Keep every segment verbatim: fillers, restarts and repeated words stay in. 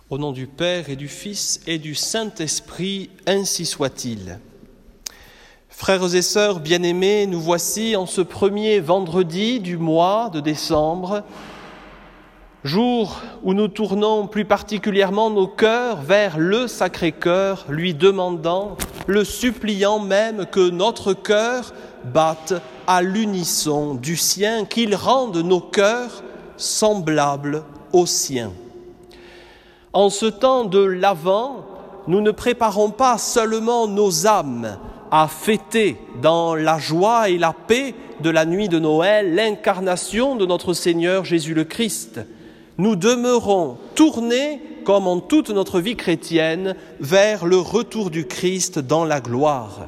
Au nom du Père et du Fils et du Saint-Esprit, ainsi soit-il. Frères et sœurs bien-aimés, nous voici en ce premier vendredi du mois de décembre, jour où nous tournons plus particulièrement nos cœurs vers le Sacré-Cœur, lui demandant, le suppliant même que notre cœur batte à l'unisson du sien, qu'il rende nos cœurs semblables aux siens. En ce temps de l'Avent, nous ne préparons pas seulement nos âmes à fêter dans la joie et la paix de la nuit de Noël l'incarnation de notre Seigneur Jésus le Christ. Nous demeurons tournés, comme en toute notre vie chrétienne, vers le retour du Christ dans la gloire.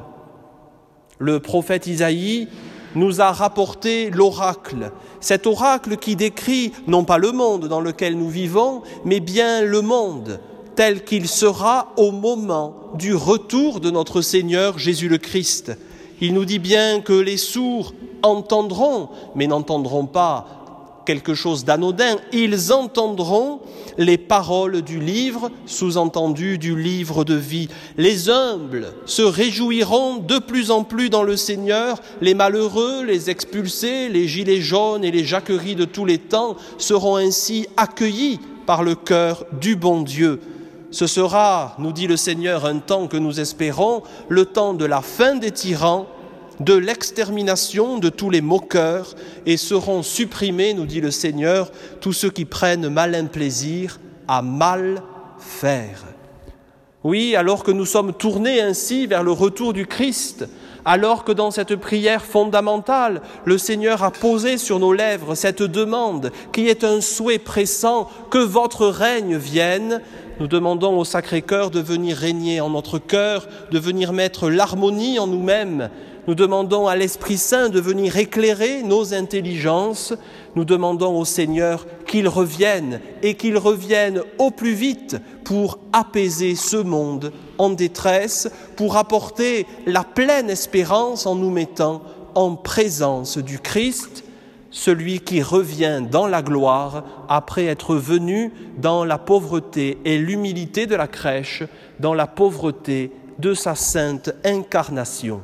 Le prophète Isaïe nous a rapporté l'oracle, cet oracle qui décrit non pas le monde dans lequel nous vivons, mais bien le monde tel qu'il sera au moment du retour de notre Seigneur Jésus le Christ. Il nous dit bien que les sourds entendront, mais n'entendront pas quelque chose d'anodin, ils entendront les paroles du livre, sous-entendu du livre de vie. Les humbles se réjouiront de plus en plus dans le Seigneur, les malheureux, les expulsés, les gilets jaunes et les jacqueries de tous les temps seront ainsi accueillis par le cœur du bon Dieu. Ce sera, nous dit le Seigneur, un temps que nous espérons, le temps de la fin des tyrans, de l'extermination de tous les moqueurs, et seront supprimés, nous dit le Seigneur, tous ceux qui prennent malin plaisir à mal faire. Oui, alors que nous sommes tournés ainsi vers le retour du Christ, alors que dans cette prière fondamentale, le Seigneur a posé sur nos lèvres cette demande qui est un souhait pressant, que votre règne vienne, nous demandons au Sacré-Cœur de venir régner en notre cœur, de venir mettre l'harmonie en nous-mêmes. Nous demandons à l'Esprit Saint de venir éclairer nos intelligences. Nous demandons au Seigneur qu'il revienne et qu'il revienne au plus vite pour apaiser ce monde en détresse, pour apporter la pleine espérance en nous mettant en présence du Christ, celui qui revient dans la gloire après être venu dans la pauvreté et l'humilité de la crèche, dans la pauvreté de sa sainte incarnation.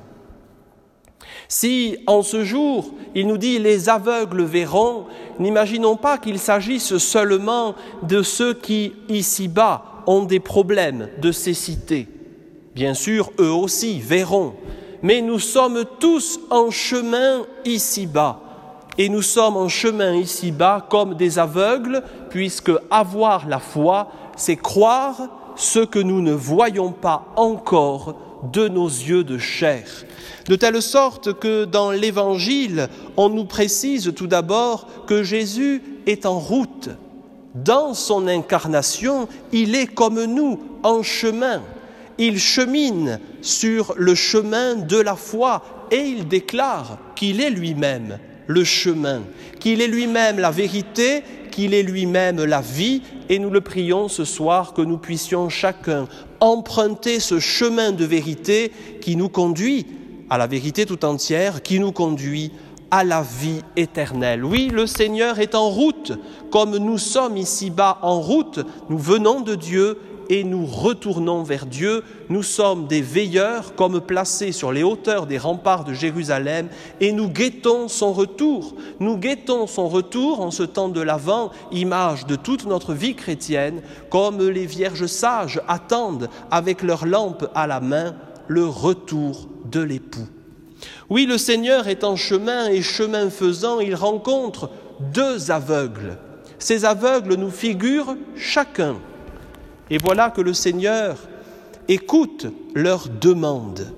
Si, en ce jour, il nous dit « les aveugles verront », n'imaginons pas qu'il s'agisse seulement de ceux qui, ici-bas, ont des problèmes de cécité. Bien sûr, eux aussi verront, mais nous sommes tous en chemin ici-bas. Et nous sommes en chemin ici-bas comme des aveugles, puisque avoir la foi, c'est croire ce que nous ne voyons pas encore de nos yeux de chair. De telle sorte que dans l'Évangile, on nous précise tout d'abord que Jésus est en route. Dans son incarnation, il est comme nous, en chemin. Il chemine sur le chemin de la foi et il déclare qu'il est lui-même le chemin, qu'il est lui-même la vérité, qu'il est lui-même la vie, et nous le prions ce soir que nous puissions chacun emprunter ce chemin de vérité qui nous conduit à la vérité tout entière, qui nous conduit à la vie éternelle. Oui, le Seigneur est en route, comme nous sommes ici-bas en route, nous venons de Dieu et nous retournons vers Dieu. Nous sommes des veilleurs, comme placés sur les hauteurs des remparts de Jérusalem, et nous guettons son retour. Nous guettons son retour en ce temps de l'Avent, image de toute notre vie chrétienne, comme les vierges sages attendent avec leurs lampes à la main le retour de l'époux. Oui, le Seigneur est en chemin et chemin faisant, il rencontre deux aveugles. Ces aveugles nous figurent chacun. Et voilà que le Seigneur écoute leurs demandes.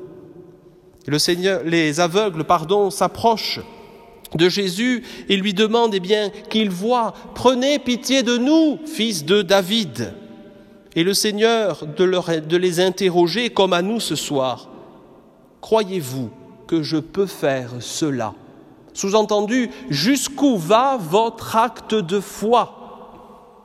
Le Seigneur, les aveugles, pardon, s'approchent de Jésus et lui demandent eh bien, qu'il voie « Prenez pitié de nous, fils de David ». Et le Seigneur de, leur, de les interroger comme à nous ce soir. « Croyez-vous que je peux faire cela ?» Sous-entendu, jusqu'où va votre acte de foi ?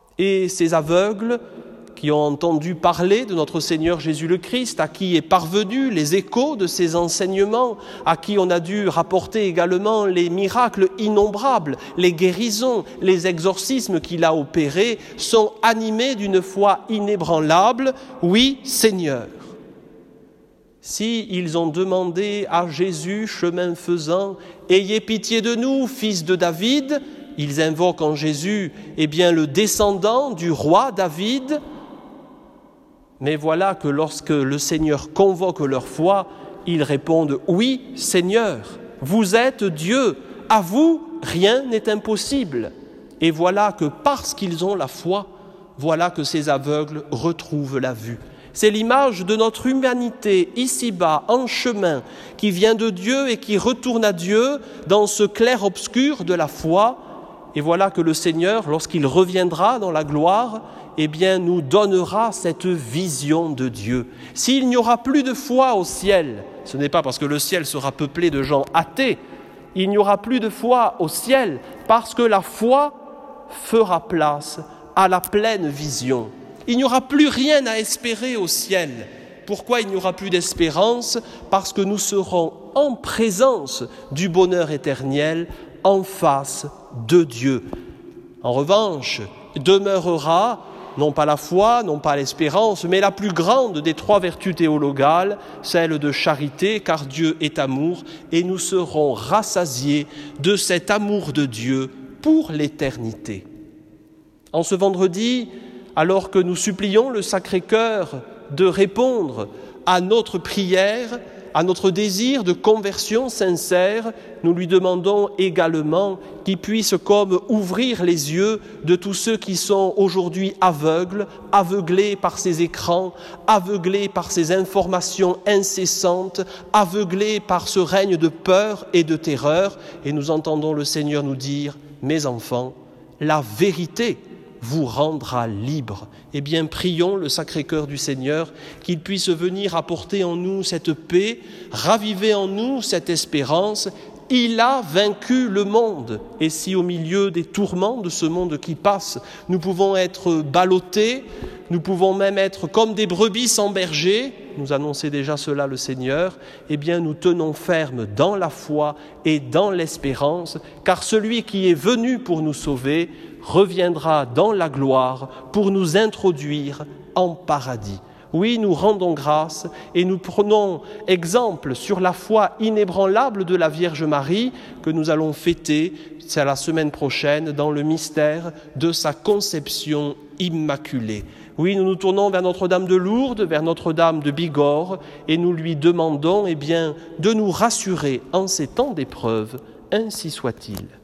Et ces aveugles qui ont entendu parler de notre Seigneur Jésus le Christ, à qui est parvenu les échos de ses enseignements, à qui on a dû rapporter également les miracles innombrables, les guérisons, les exorcismes qu'il a opérés, sont animés d'une foi inébranlable. Oui, Seigneur. Si ils ont demandé à Jésus, chemin faisant, « Ayez pitié de nous, fils de David », ils invoquent en Jésus eh bien, le descendant du roi David. Mais voilà que lorsque le Seigneur convoque leur foi, ils répondent « Oui, Seigneur, vous êtes Dieu, à vous rien n'est impossible ». Et voilà que parce qu'ils ont la foi, voilà que ces aveugles retrouvent la vue. C'est l'image de notre humanité ici-bas, en chemin, qui vient de Dieu et qui retourne à Dieu dans ce clair-obscur de la foi. Et voilà que le Seigneur, lorsqu'il reviendra dans la gloire, eh bien, nous donnera cette vision de Dieu. S'il n'y aura plus de foi au ciel, ce n'est pas parce que le ciel sera peuplé de gens athées, il n'y aura plus de foi au ciel parce que la foi fera place à la pleine vision. Il n'y aura plus rien à espérer au ciel. Pourquoi il n'y aura plus d'espérance ? Parce que nous serons en présence du bonheur éternel, en face de Dieu. En revanche, demeurera non pas la foi, non pas l'espérance, mais la plus grande des trois vertus théologales, celle de charité, car Dieu est amour, et nous serons rassasiés de cet amour de Dieu pour l'éternité. En ce vendredi, alors que nous supplions le Sacré-Cœur de répondre à notre prière, à notre désir de conversion sincère, nous lui demandons également qu'il puisse comme ouvrir les yeux de tous ceux qui sont aujourd'hui aveugles, aveuglés par ces écrans, aveuglés par ces informations incessantes, aveuglés par ce règne de peur et de terreur. Et nous entendons le Seigneur nous dire « Mes enfants, la vérité vous rendra libre ». Eh bien, prions le Sacré-Cœur du Seigneur qu'il puisse venir apporter en nous cette paix, raviver en nous cette espérance. Il a vaincu le monde. Et si au milieu des tourments de ce monde qui passe, nous pouvons être ballottés, nous pouvons même être comme des brebis sans berger, nous annonçait déjà cela le Seigneur, eh bien nous tenons ferme dans la foi et dans l'espérance, car celui qui est venu pour nous sauver reviendra dans la gloire pour nous introduire en paradis. Oui, nous rendons grâce et nous prenons exemple sur la foi inébranlable de la Vierge Marie que nous allons fêter, c'est la semaine prochaine, dans le mystère de sa conception immaculée. Oui, nous nous tournons vers Notre-Dame de Lourdes, vers Notre-Dame de Bigorre et nous lui demandons eh bien, de nous rassurer en ces temps d'épreuve. Ainsi soit-il.